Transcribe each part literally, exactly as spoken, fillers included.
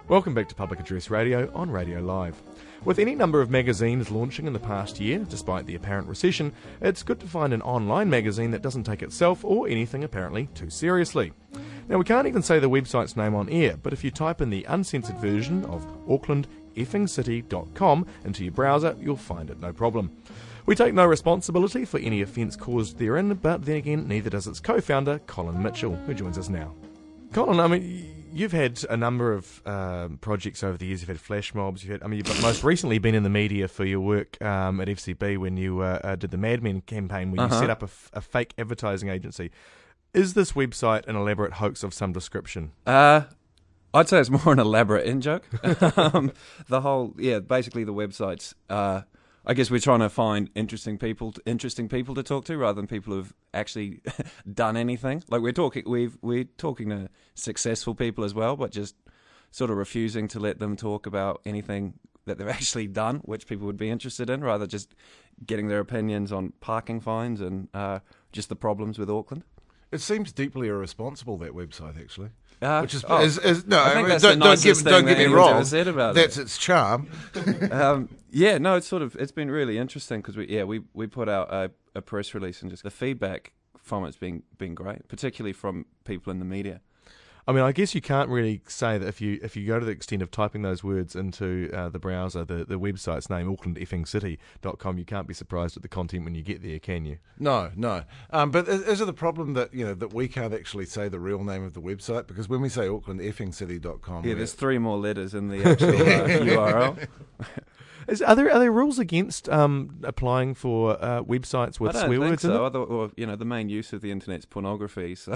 Welcome back to Public Address Radio on Radio Live. With any number of magazines launching in the past year, despite the apparent recession, it's good to find an online magazine that doesn't take itself or anything apparently too seriously. Now, we can't even say the website's name on air, but if you type in the uncensored version of auckland effing city dot com into your browser, you'll find it no problem. We take no responsibility for any offence caused therein, but then again, neither does its co-founder, Colin Mitchell, who joins us now. Colin, I mean, you've had a number of um, projects over the years. You've had flash mobs. You've had, I mean, you've most recently been in the media for your work um, at F C B when you uh, uh, did the Mad Men campaign, where uh-huh. you set up a, f- a fake advertising agency. Is this website an elaborate hoax of some description? Uh, I'd say it's more an elaborate in-joke. um, the whole, yeah, basically the website's... Uh, I guess we're trying to find interesting people, to, interesting people to talk to, rather than people who've actually done anything. Like we're talking, we've we're talking to successful people as well, but just sort of refusing to let them talk about anything that they've actually done, which people would be interested in, rather just getting their opinions on parking fines and uh, just the problems with Auckland. It seems deeply irresponsible, that website, actually. Uh, Which is, oh, is, is no, I think I mean, that's don't, the don't, give, nicest don't thing get me that wrong. anyone's ever said about that's it. its charm. um, yeah, no, it's sort of it's been really interesting because we yeah we we put out a, a press release, and just the feedback from it's been been great, particularly from people in the media. I mean, I guess you can't really say that if you if you go to the extent of typing those words into uh, the browser, the, the website's name, auckland effing city dot com, you can't be surprised at the content when you get there, can you? No, no. Um, but is, is it the problem that you know that we can't actually say the real name of the website? Because when we say auckland effing city dot com... Yeah, there's three more letters in the actual uh, U R L. Is, are there are there rules against um, applying for uh, websites with I don't swear think words so. in them? Other, or, you know, the main use of the internet's pornography, so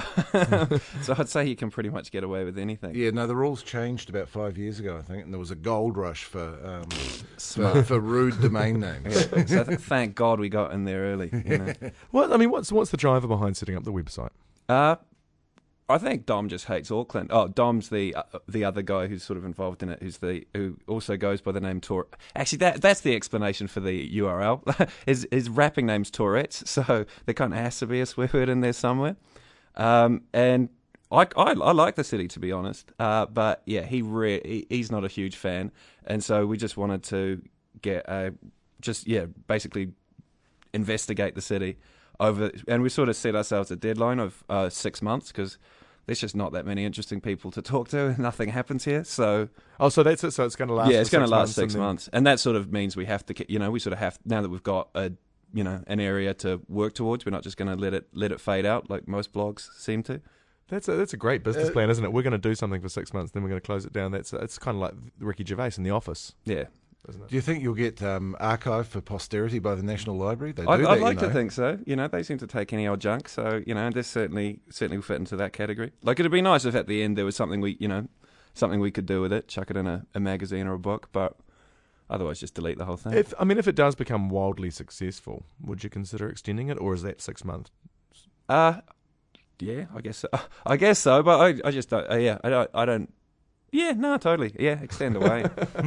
so I'd say you can pretty much get away with anything. Yeah, no, the rules changed about five years ago, I think, and there was a gold rush for um, for, for rude domain names. Yeah. So I think, thank God we got in there early. You know? What I mean, what's what's the driver behind setting up the website? Uh, I think Dom just hates Auckland. Oh, Dom's the uh, the other guy who's sort of involved in it, who's the who also goes by the name Tor. Actually, that that's the explanation for the U R L. his his rapping name's Tourette's, so there kind of has to be a swear word in there somewhere. Um, and I, I I like the city, to be honest. Uh, but yeah, he, re- he he's not a huge fan, and so we just wanted to get a just yeah basically investigate the city over, and we sort of set ourselves a deadline of uh, six months because there's just not that many interesting people to talk to. Nothing happens here, so oh, so that's it. So it's going to last. Yeah, it's going to last six and months, and that sort of means we have to, you know, we sort of have now that we've got a, you know, an area to work towards. We're not just going to let it let it fade out like most blogs seem to. That's a, that's a great business Uh, plan, isn't it? We're going to do something for six months, then we're going to close it down. That's it's kind of like Ricky Gervais in The Office, Yeah, isn't it? Do you think you'll get um, archived for posterity by the National Library? They do I'd, that, I'd you like know. to think so. You know, they seem to take any old junk, so you know, this certainly certainly will fit into that category. Like, it'd be nice if at the end there was something we, you know, something we could do with it, chuck it in a, a magazine or a book, but otherwise just delete the whole thing. If I mean, if it does become wildly successful, would you consider extending it, or is that six months? Uh yeah, I guess so. I guess so, but I I just don't. Uh, yeah, I don't. I don't. Yeah, no, totally. Yeah, extend away.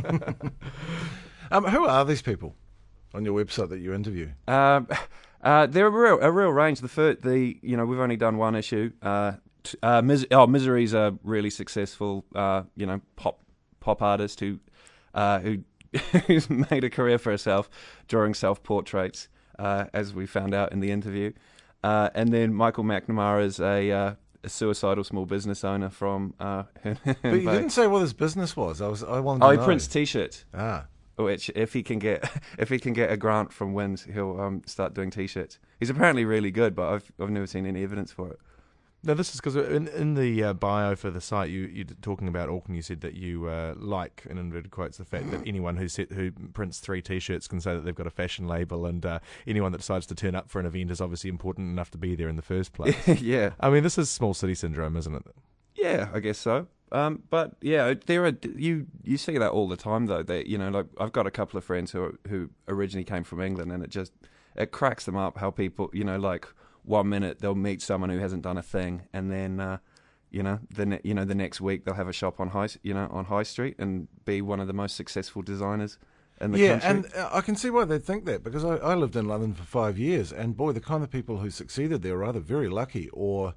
Um, who are these people on your website that you interview? Um, uh, they're a real a real range. The first, the you know, we've only done one issue. Uh, t- uh, Mis- oh, Misery's a really successful, uh, you know, pop pop artist who, uh, who who's made a career for herself drawing self portraits, uh, as we found out in the interview. Uh, and then Michael McNamara is a, uh, a suicidal small business owner from. Uh, But you didn't say what his business was. I was. I wanted oh, to he know. prints T-shirts. Ah. Which, if he can get, if he can get a grant from Wins, he'll um, start doing T-shirts. He's apparently really good, but I've I've never seen any evidence for it. No, this is because in, in the uh, bio for the site, you you're talking about Auckland. You said that you uh, like, in inverted quotes, the fact that anyone who set, who prints three T-shirts can say that they've got a fashion label, and uh, anyone that decides to turn up for an event is obviously important enough to be there in the first place. Yeah, I mean, this is small city syndrome, isn't it? yeah, I guess so. Um, but yeah, there are you you see that all the time though. That you know, like I've got a couple of friends who who originally came from England, and it just it cracks them up how people, you know, like one minute they'll meet someone who hasn't done a thing, and then uh, you know the ne- you know the next week they'll have a shop on high you know on High Street and be one of the most successful designers in the Yeah, country. and uh, I can see why they think that, because I, I lived in London for five years, and boy, the kind of people who succeeded there are either very lucky or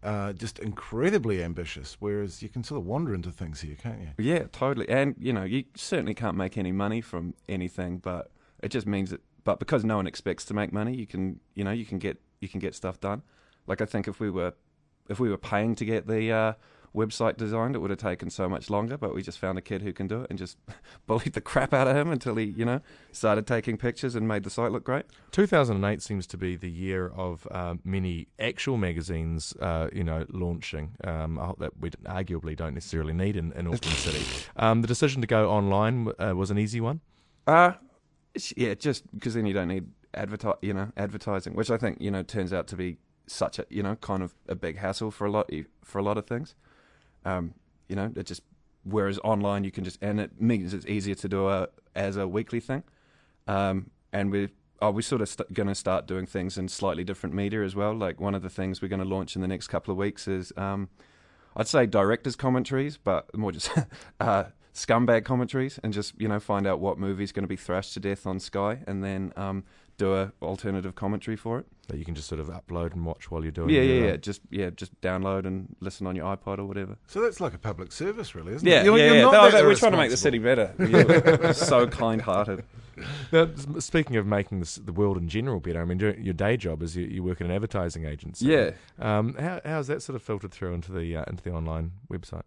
uh, just incredibly ambitious, whereas you can sort of wander into things here, can't you? Yeah, totally. And, you know, you certainly can't make any money from anything, but it just means that, but because no one expects to make money, you can, you know, you can get, you can get stuff done. Like, I think if we were, if we were paying to get the uh, website designed, it would have taken so much longer, but we just found a kid who can do it and just bullied the crap out of him until he, you know, started taking pictures and made the site look great. two thousand eight seems to be the year of uh, many actual magazines, uh, you know, launching. Um, I hope that we arguably don't necessarily need in, in Auckland City. Um, the decision to go online uh, was an easy one. Uh, it's- yeah, just because then you don't need adverti- you know, advertising, which I think, you know, turns out to be such a, you know, kind of a big hassle for a lot for a lot of things. Um, you know, it just, whereas online you can just, and it means it's easier to do a, as a weekly thing. Um, and we are we sort of st- going to start doing things in slightly different media as well. Like one of the things we're going to launch in the next couple of weeks is, um, I'd say director's commentaries, but more just uh, scumbag commentaries, and just, you know, find out what movie's going to be thrashed to death on Sky, and then um, do a alternative commentary for it. That you can just sort of upload and watch while you're doing Yeah, your, yeah, uh, yeah. Just yeah, just download and listen on your iPod or whatever. So that's like a public service, really, isn't Yeah, it? You're, yeah, you're yeah. not No, that we're trying to make the irresponsible. city better. We're so kind-hearted. Now, s- speaking of making this, the world in general better, I mean, your your day job is you, you work in an advertising agency. Yeah. Um, how how's that sort of filtered through into the uh, into the online website?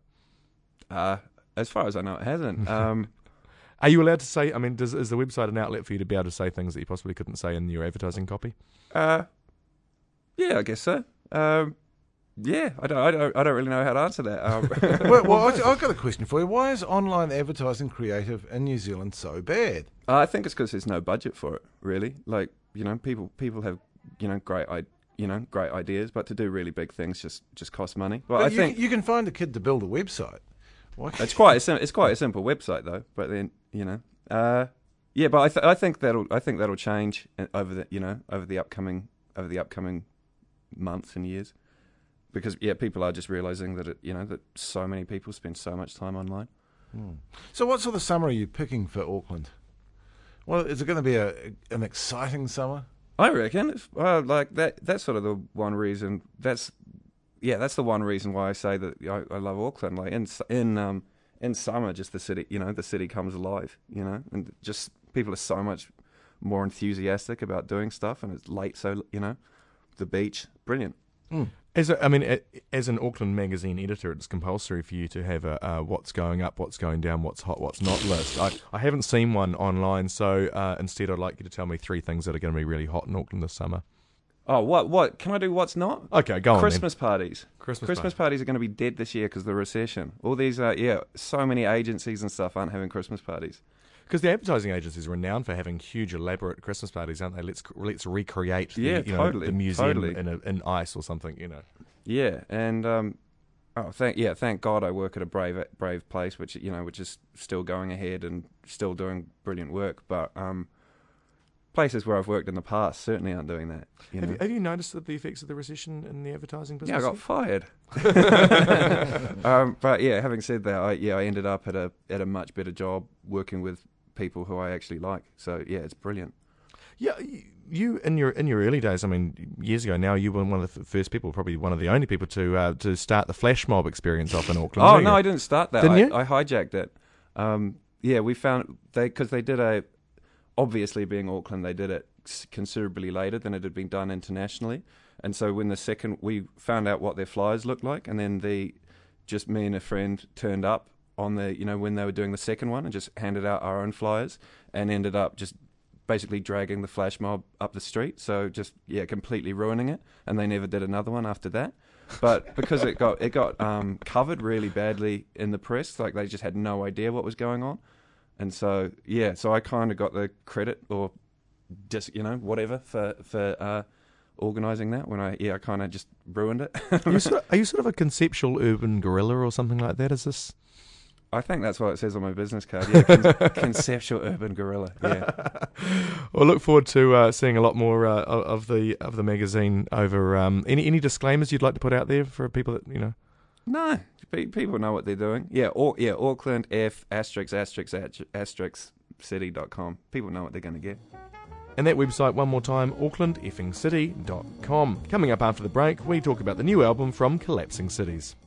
Uh, as far as I know, it hasn't. Um, Are you allowed to say? I mean, does is the website an outlet for you to be able to say things that you possibly couldn't say in your advertising copy? uh, yeah, I guess so. Um, yeah, I don't, I don't, I don't really know how to answer that. Um, well, well I- I've got a question for you. Why is online advertising creative in New Zealand so bad? I think it's because there's no budget for it, really. Like, you know, people people have, you know, great I, you know, great ideas, but to do really big things just, just costs money. But, But I you, think you can find a kid to build a website. Why can't it's quite a sim- it's quite a simple website though. But then, you know, uh, yeah. But I th- I think that'll I think that'll change over the you know over the upcoming over the upcoming months and years, because yeah, people are just realizing that it, you know that so many people spend so much time online. So what sort of summer are you picking for Auckland? Well, is it going to be a an exciting summer? I reckon, it's, well, like that. That's sort of the one reason. That's yeah, that's the one reason why I say that I, I love Auckland. Like in s- in um in summer, just the city, you know, the city comes alive, you know, and just people are so much more enthusiastic about doing stuff, and it's late, so you know, the beach, brilliant. As a, I mean, a, as an Auckland magazine editor, it's compulsory for you to have a uh, what's going up, what's going down, what's hot, what's not list. I, I haven't seen one online, so uh, instead I'd like you to tell me three things that are going to be really hot in Auckland this summer. Oh, what what can I do? What's not? Okay, go on Christmas parties. then. Christmas Christmas party. parties are going to be dead this year because of the recession. All these, uh, yeah, so many agencies and stuff aren't having Christmas parties. Because the advertising agencies are renowned for having huge, elaborate Christmas parties, aren't they? Let's let's recreate the, Yeah, you know, totally, the museum totally. in, a, in ice or something, you know. Yeah, and um, oh, thank yeah, thank God I work at a brave brave place, which you know, which is still going ahead and still doing brilliant work. But um, places where I've worked in the past certainly aren't doing that. You Have know? you, have you noticed the effects of the recession in the advertising Yeah, I business? got fired. um, but yeah, having said that, I, yeah, I ended up at a at a much better job working with people who I actually like. So yeah, it's brilliant. Yeah, y- you in your in your early days, I mean, years ago now, you were one of the f- first people, probably one of the only people to uh, to start the flash mob experience off in Auckland. Oh weren't no, you? I didn't start that. Didn't I, you? I hijacked it. Um, yeah, we found they because they did a obviously being Auckland, they did it s- considerably later than it had been done internationally. And so when the second we found out what their flyers looked like, and then the just me and a friend turned up on the you know when they were doing the second one and just handed out our own flyers and ended up just basically dragging the flash mob up the street. So just yeah, completely ruining it. And they never did another one after that. But because it got it got um, covered really badly in the press, like they just had no idea what was going on. And so yeah, so I kind of got the credit or just you know whatever for for uh, organising that when I yeah I kind of just ruined it. Are you, sort of, are you sort of a conceptual urban guerrilla or something like that? Is this? I think that's what it says on my business card. Yeah, con- conceptual urban guerrilla. Yeah. Well, look forward to uh, seeing a lot more uh, of of the of the magazine over. Um, any any disclaimers you'd like to put out there for people that you know? No, pe- people know what they're doing. Yeah, or yeah, Auckland F asterisk asterisk asterisk city dot com. People know what they're going to get. And that website, one more time, auckland effing city dot com. Coming up after the break, we talk about the new album from Collapsing Cities.